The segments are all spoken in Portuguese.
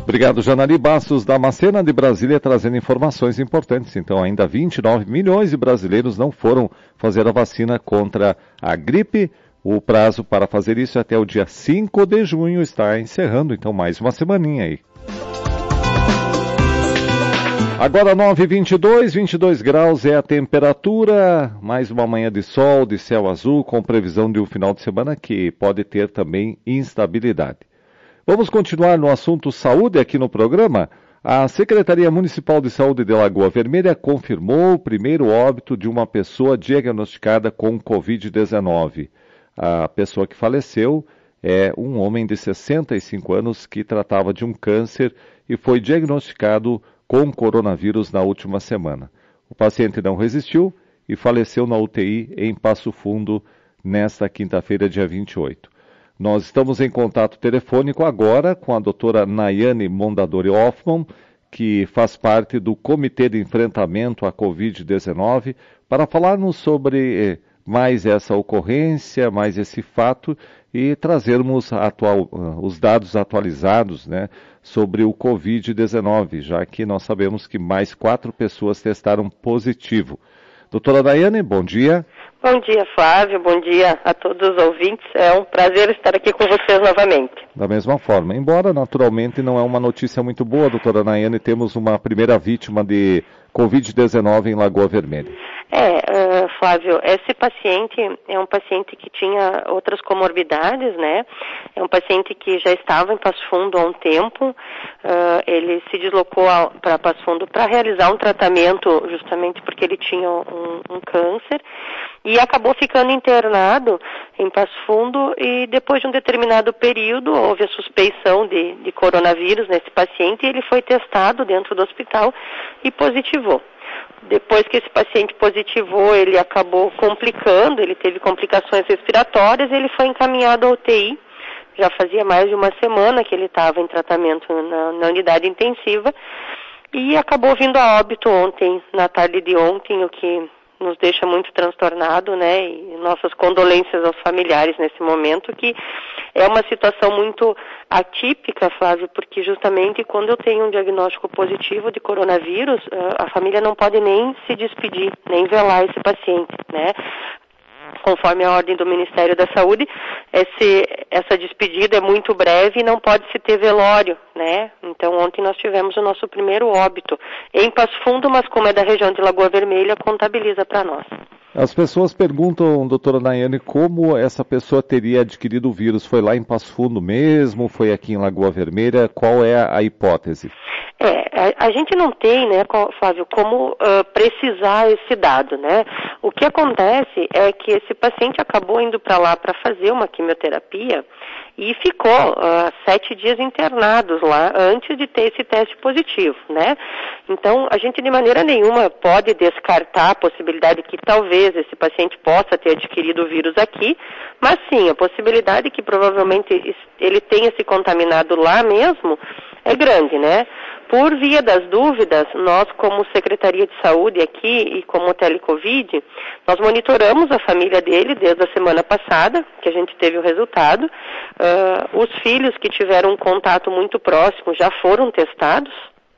Obrigado, Janari Bastos, da Macena de Brasília, trazendo informações importantes. Então, ainda 29 milhões de brasileiros não foram fazer a vacina contra a gripe. O prazo para fazer isso é até o dia 5 de junho, está encerrando, então mais uma semaninha aí. Agora 9h22, 22 graus é a temperatura, mais uma manhã de sol, de céu azul, com previsão de um final de semana que pode ter também instabilidade. Vamos continuar no assunto saúde aqui no programa. A Secretaria Municipal de Saúde de Lagoa Vermelha confirmou o primeiro óbito de uma pessoa diagnosticada com Covid-19. A pessoa que faleceu é um homem de 65 anos que tratava de um câncer e foi diagnosticado com coronavírus na última semana. O paciente não resistiu e faleceu na UTI em Passo Fundo nesta quinta-feira, dia 28. Nós estamos em contato telefônico agora com a doutora Nayane Mondadori Hoffmann, que faz parte do Comitê de Enfrentamento à Covid-19, para falarmos sobre mais essa ocorrência, mais esse fato e trazermos os dados atualizados, né, sobre o Covid-19, já que nós sabemos que mais 4 pessoas testaram positivo. Doutora Nayane, bom dia. Bom dia, Flávio. Bom dia a todos os ouvintes. É um prazer estar aqui com vocês novamente. Da mesma forma. Embora, naturalmente, não é uma notícia muito boa, doutora Nayane, temos uma primeira vítima de Covid-19 em Lagoa Vermelha. Flávio, esse paciente é um paciente que tinha outras comorbidades, né? É um paciente que já estava em Passo Fundo há um tempo. Ele se deslocou para Passo Fundo para realizar um tratamento justamente porque ele tinha um câncer e acabou ficando internado em Passo Fundo e depois de um determinado período houve a suspeição de coronavírus nesse paciente e ele foi testado dentro do hospital e positivou. Depois que esse paciente positivou, ele acabou complicando, ele teve complicações respiratórias, ele foi encaminhado à UTI. Já fazia mais de uma semana que ele estava em tratamento na unidade intensiva e acabou vindo a óbito ontem, na tarde de ontem, o que nos deixa muito transtornado, né? E nossas condolências aos familiares nesse momento, que é uma situação muito atípica, Flávio, porque justamente quando eu tenho um diagnóstico positivo de coronavírus, a família não pode nem se despedir, nem velar esse paciente, né? Conforme a ordem do Ministério da Saúde, essa despedida é muito breve e não pode se ter velório, né? Então ontem nós tivemos o nosso primeiro óbito em Passo Fundo, mas como é da região de Lagoa Vermelha, contabiliza para nós. As pessoas perguntam, doutora Nayane, como essa pessoa teria adquirido o vírus? Foi lá em Passo Fundo mesmo? Foi aqui em Lagoa Vermelha? Qual é a hipótese? A gente não tem, né, Flávio, como precisar esse dado, né? O que acontece é que esse paciente acabou indo para lá para fazer uma quimioterapia e ficou 7 dias internados lá antes de ter esse teste positivo, né? Então, a gente de maneira nenhuma pode descartar a possibilidade que talvez esse paciente possa ter adquirido o vírus aqui, mas sim, a possibilidade que provavelmente ele tenha se contaminado lá mesmo é grande, né? Por via das dúvidas, nós como Secretaria de Saúde aqui e como Telecovid, nós monitoramos a família dele desde a semana passada, que a gente teve o resultado. Os filhos que tiveram um contato muito próximo já foram testados.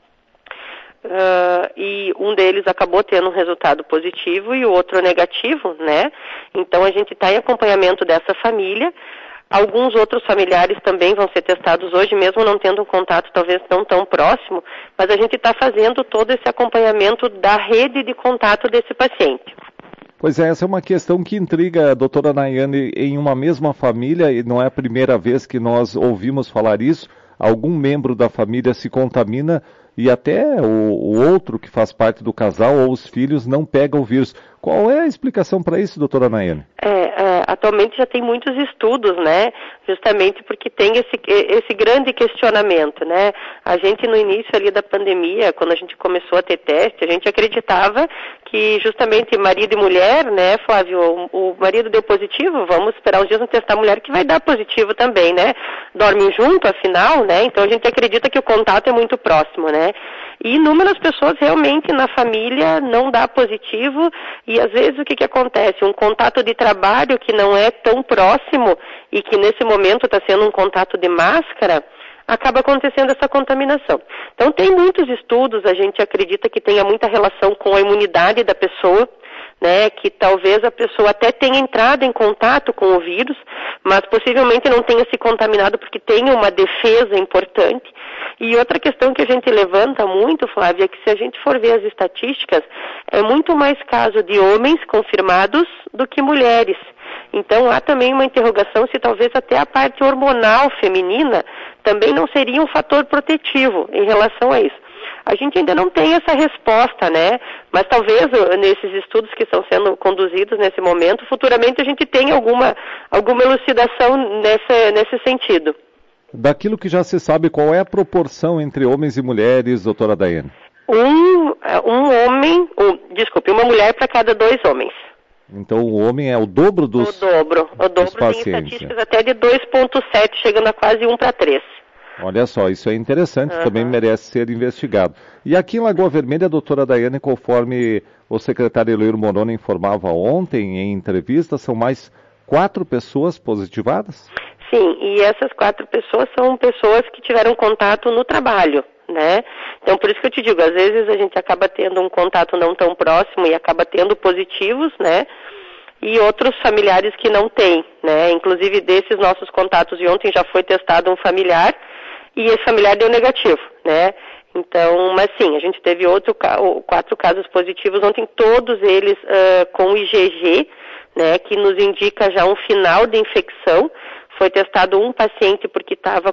E um deles acabou tendo um resultado positivo e o outro negativo, né? Então a gente está em acompanhamento dessa família. Alguns outros familiares também vão ser testados hoje, mesmo não tendo um contato talvez não tão próximo, mas a gente está fazendo todo esse acompanhamento da rede de contato desse paciente. Pois é, essa é uma questão que intriga a doutora Nayane em uma mesma família, e não é a primeira vez que nós ouvimos falar isso, algum membro da família se contamina e até o outro que faz parte do casal ou os filhos não pegam o vírus. Qual é a explicação para isso, doutora Nayane? Atualmente já tem muitos estudos, né? Justamente porque tem esse grande questionamento, né? A gente no início ali da pandemia, quando a gente começou a ter teste, a gente acreditava que justamente marido e mulher, né, Flávio, o marido deu positivo, vamos esperar uns dias não testar a mulher que vai dar positivo também, né? Dormem junto, afinal, né? Então a gente acredita que o contato é muito próximo, né? E inúmeras pessoas realmente na família não dá positivo e às vezes o que acontece? Um contato de trabalho que não é tão próximo e que nesse momento está sendo um contato de máscara, acaba acontecendo essa contaminação. Então tem muitos estudos, a gente acredita que tenha muita relação com a imunidade da pessoa, né, que talvez a pessoa até tenha entrado em contato com o vírus, mas possivelmente não tenha se contaminado porque tem uma defesa importante. E outra questão que a gente levanta muito, Flávia, é que se a gente for ver as estatísticas, é muito mais caso de homens confirmados do que mulheres. Então há também uma interrogação se talvez até a parte hormonal feminina também não seria um fator protetivo em relação a isso. A gente ainda não tem essa resposta, né? Mas talvez nesses estudos que estão sendo conduzidos nesse momento, futuramente a gente tenha alguma elucidação nesse sentido. Daquilo que já se sabe, qual é a proporção entre homens e mulheres, doutora Daiane? Uma mulher para cada 2 homens. Então o homem é o dobro dos pacientes. O dobro tem estatísticas até de 2,7, chegando a quase 1:3. Olha só, isso é interessante, também merece ser investigado. E aqui em Lagoa Vermelha, doutora Daiane, conforme o secretário Eloir Moroni informava ontem em entrevista, são mais 4 pessoas positivadas? Sim, e essas 4 pessoas são pessoas que tiveram contato no trabalho, né? Então, por isso que eu te digo, às vezes a gente acaba tendo um contato não tão próximo e acaba tendo positivos, né? E outros familiares que não têm, né? Inclusive desses nossos contatos de ontem já foi testado um familiar e esse familiar deu negativo, né? Então, mas sim, a gente teve 4 casos positivos ontem, todos eles com IgG, né? Que nos indica já um final de infecção. Foi testado um paciente porque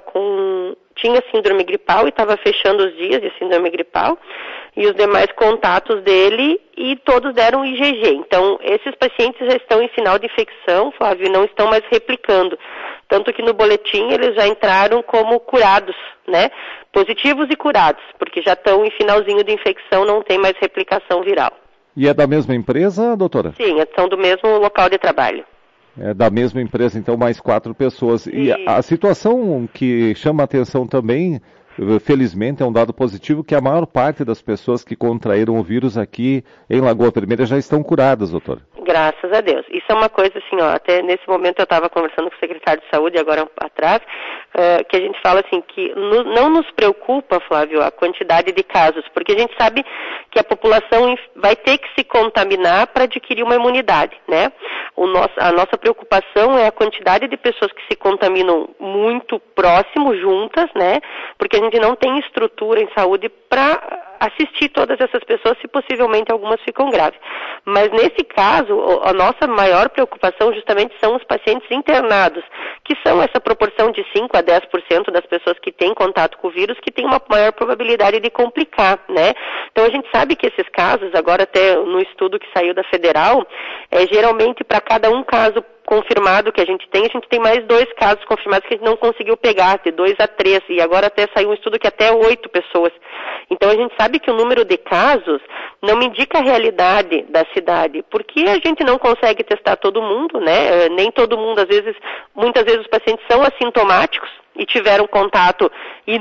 tinha síndrome gripal e estava fechando os dias de síndrome gripal, e os demais contatos dele, e todos deram IgG. Então, esses pacientes já estão em final de infecção, Flávio, e não estão mais replicando. Tanto que no boletim eles já entraram como curados, né? Positivos e curados, porque já estão em finalzinho de infecção, não tem mais replicação viral. E é da mesma empresa, doutora? Sim, são do mesmo local de trabalho. É da mesma empresa, então, mais 4 pessoas. E a situação que chama a atenção também, felizmente, é um dado positivo, que a maior parte das pessoas que contraíram o vírus aqui em Lagoa Vermelha já estão curadas, doutora. Graças a Deus. Isso é uma coisa assim, ó, até nesse momento eu estava conversando com o secretário de saúde, agora atrás, que a gente fala assim, que não nos preocupa, Flávio, a quantidade de casos, porque a gente sabe que a população vai ter que se contaminar para adquirir uma imunidade, né? A nossa preocupação é a quantidade de pessoas que se contaminam muito próximo, juntas, né? Porque a gente não tem estrutura em saúde para assistir todas essas pessoas, se possivelmente algumas ficam graves. Mas nesse caso, a nossa maior preocupação justamente são os pacientes internados, que são essa proporção de 5 a 10% das pessoas que têm contato com o vírus, que tem uma maior probabilidade de complicar, né? Então a gente sabe que esses casos, agora até no estudo que saiu da Federal, geralmente para cada um caso confirmado que a gente tem mais 2 casos confirmados que a gente não conseguiu pegar, de 2 a 3, e agora até saiu um estudo que até 8 pessoas. Então a gente sabe que o número de casos não indica a realidade da cidade, porque a gente não consegue testar todo mundo, né? Nem todo mundo, muitas vezes os pacientes são assintomáticos e tiveram contato e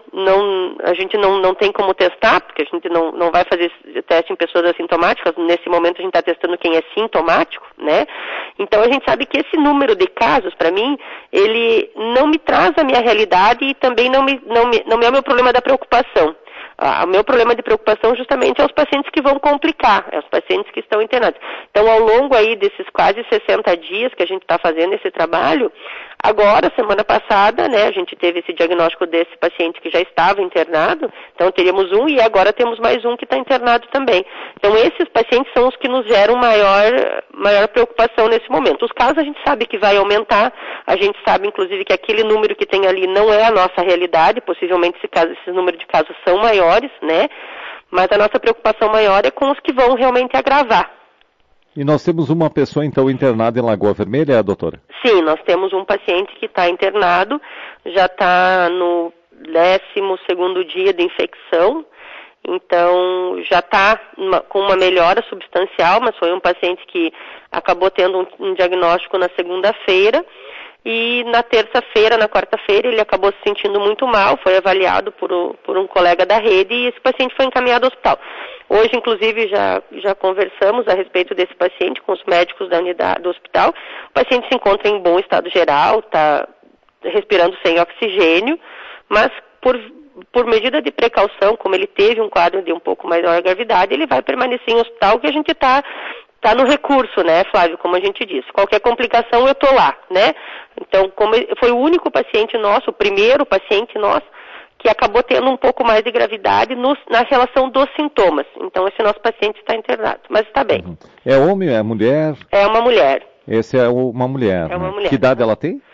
a gente não tem como testar, porque a gente não vai fazer teste em pessoas assintomáticas. Nesse momento a gente está testando quem é sintomático, né? Então a gente sabe que esse número de casos, para mim, ele não me traz a minha realidade e também não é o meu problema da preocupação. O meu problema de preocupação justamente é os pacientes que vão complicar, é os pacientes que estão internados. Então, ao longo aí desses quase 60 dias que a gente está fazendo esse trabalho, agora, semana passada, né, a gente teve esse diagnóstico desse paciente que já estava internado, então teríamos um e agora temos mais um que está internado também. Então, esses pacientes são os que nos geram maior preocupação nesse momento. Os casos a gente sabe que vai aumentar, a gente sabe, inclusive, que aquele número que tem ali não é a nossa realidade, possivelmente esse número de casos são maiores, né? Mas a nossa preocupação maior é com os que vão realmente agravar. E nós temos uma pessoa, então, internada em Lagoa Vermelha, doutora? Sim, nós temos um paciente que está internado, já está no 12º dia de infecção, então já está com uma melhora substancial, mas foi um paciente que acabou tendo um diagnóstico na segunda-feira, e na terça-feira, na quarta-feira, ele acabou se sentindo muito mal, foi avaliado por um colega da rede e esse paciente foi encaminhado ao hospital. Hoje, inclusive, já conversamos a respeito desse paciente com os médicos da unidade do hospital. O paciente se encontra em bom estado geral, está respirando sem oxigênio, mas por medida de precaução, como ele teve um quadro de um pouco maior gravidade, ele vai permanecer em hospital, que a gente está no recurso, né, Flávio, como a gente disse. Qualquer complicação, eu estou lá, né? Então, como foi o único paciente nosso, o primeiro paciente nosso, que acabou tendo um pouco mais de gravidade na relação dos sintomas. Então, esse nosso paciente está internado, mas está bem. É homem, é mulher? É uma mulher. Esse é uma mulher. É uma mulher. Que idade ela tem?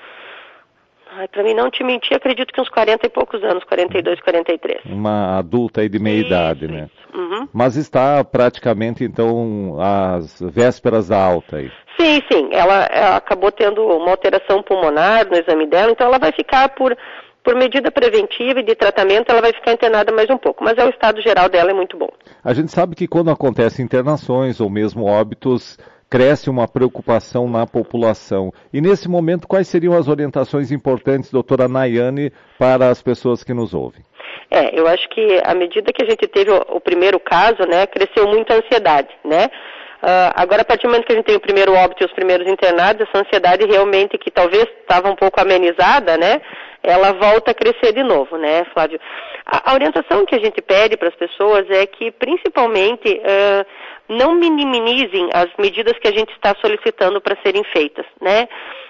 Para mim não te mentir, acredito que uns 40 e poucos anos, 42, 43. Uma adulta aí de meia idade, né? Uhum. Mas está praticamente, então, às vésperas da alta aí. Sim. Ela acabou tendo uma alteração pulmonar no exame dela, então ela vai ficar por medida preventiva e de tratamento, ela vai ficar internada mais um pouco. Mas o estado geral dela é muito bom. A gente sabe que quando acontecem internações ou mesmo óbitos, cresce uma preocupação na população. E nesse momento, quais seriam as orientações importantes, doutora Nayane, para as pessoas que nos ouvem? Eu acho que à medida que a gente teve o primeiro caso, né, cresceu muito a ansiedade, né? Agora, a partir do momento que a gente tem o primeiro óbito e os primeiros internados, essa ansiedade realmente, que talvez estava um pouco amenizada, né, ela volta a crescer de novo, né, Flávio? A orientação que a gente pede para as pessoas é que, principalmente, não minimizem as medidas que a gente está solicitando para serem feitas, né?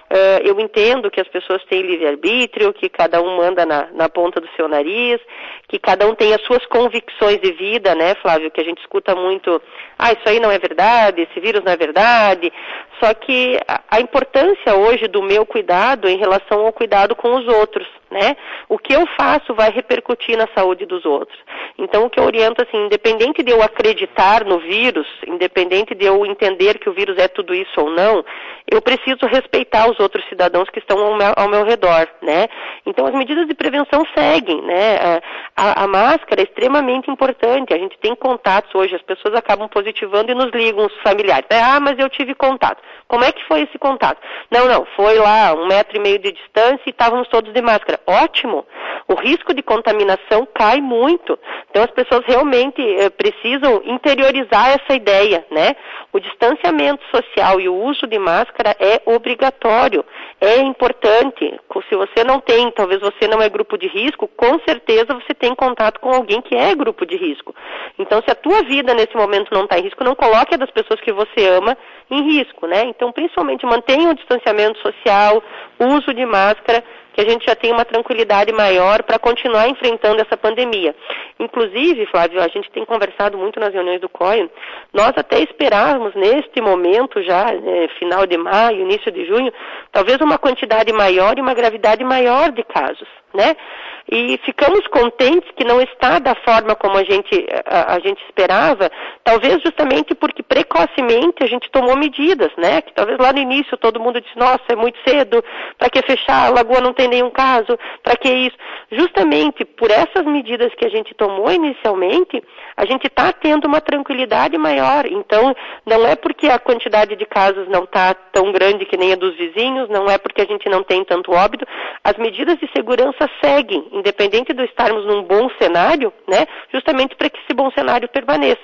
Eu entendo que as pessoas têm livre-arbítrio, que cada um manda na ponta do seu nariz, que cada um tem as suas convicções de vida, né, Flávio, que a gente escuta muito, isso aí não é verdade, esse vírus não é verdade, só que a importância hoje do meu cuidado em relação ao cuidado com os outros, né, o que eu faço vai repercutir na saúde dos outros. Então, o que eu oriento, assim, independente de eu acreditar no vírus, independente de eu entender que o vírus é tudo isso ou não, eu preciso respeitar os outros cidadãos que estão ao meu redor, né? Então, as medidas de prevenção seguem, né? A máscara é extremamente importante. A gente tem contatos hoje, as pessoas acabam positivando e nos ligam os familiares. Mas eu tive contato. Como é que foi esse contato? Não, foi lá 1,5 metro de distância e estávamos todos de máscara. Ótimo! O risco de contaminação cai muito. Então, as pessoas realmente precisam interiorizar essa ideia, né? O distanciamento social e o uso de máscara é obrigatório, é importante. Se você não tem, talvez você não é grupo de risco, com certeza você tem contato com alguém que é grupo de risco. Então, se a tua vida nesse momento não está em risco, não coloque a das pessoas que você ama em risco, né? Então, principalmente, mantenha o distanciamento social, uso de máscara, que a gente já tem uma tranquilidade maior para continuar enfrentando essa pandemia. Inclusive, Flávio, a gente tem conversado muito nas reuniões do COI, nós até esperávamos neste momento já, final de maio, início de junho, talvez uma quantidade maior e uma gravidade maior de casos, né? E ficamos contentes que não está da forma como a gente esperava, talvez justamente porque precocemente a gente tomou medidas, né? Que talvez lá no início todo mundo disse, nossa, é muito cedo, para que fechar, a Lagoa não tem nenhum caso, para que isso? Justamente por essas medidas que a gente tomou inicialmente, a gente está tendo uma tranquilidade maior. Então, não é porque a quantidade de casos não está tão grande que nem a dos vizinhos, não é porque a gente não tem tanto óbito, as medidas de segurança seguem, independente de estarmos num bom cenário, né, justamente para que esse bom cenário permaneça.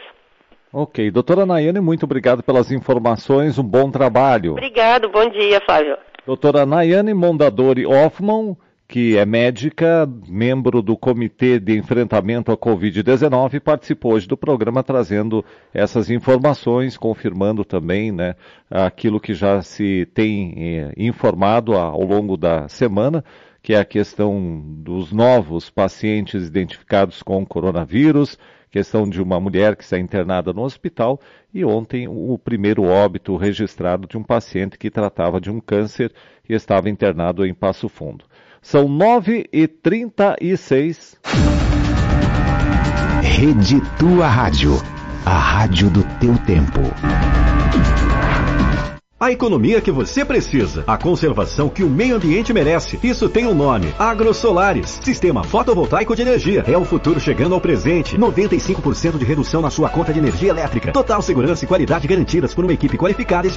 Ok. Doutora Nayane, muito obrigado pelas informações, um bom trabalho. Obrigado, bom dia, Flávio. Doutora Nayane Mondadori Hoffmann, que é médica, membro do Comitê de Enfrentamento à Covid-19, participou hoje do programa trazendo essas informações, confirmando também, né, aquilo que já se tem informado ao longo da semana, que é a questão dos novos pacientes identificados com coronavírus, questão de uma mulher que está internada no hospital e ontem o primeiro óbito registrado de um paciente que tratava de um câncer e estava internado em Passo Fundo. São 9h36. Rede Tua Rádio, a rádio do teu tempo. A economia que você precisa, a conservação que o meio ambiente merece. Isso tem um nome: AgroSolares, sistema fotovoltaico de energia. É o futuro chegando ao presente. 95% de redução na sua conta de energia elétrica. Total segurança e qualidade garantidas por uma equipe qualificada.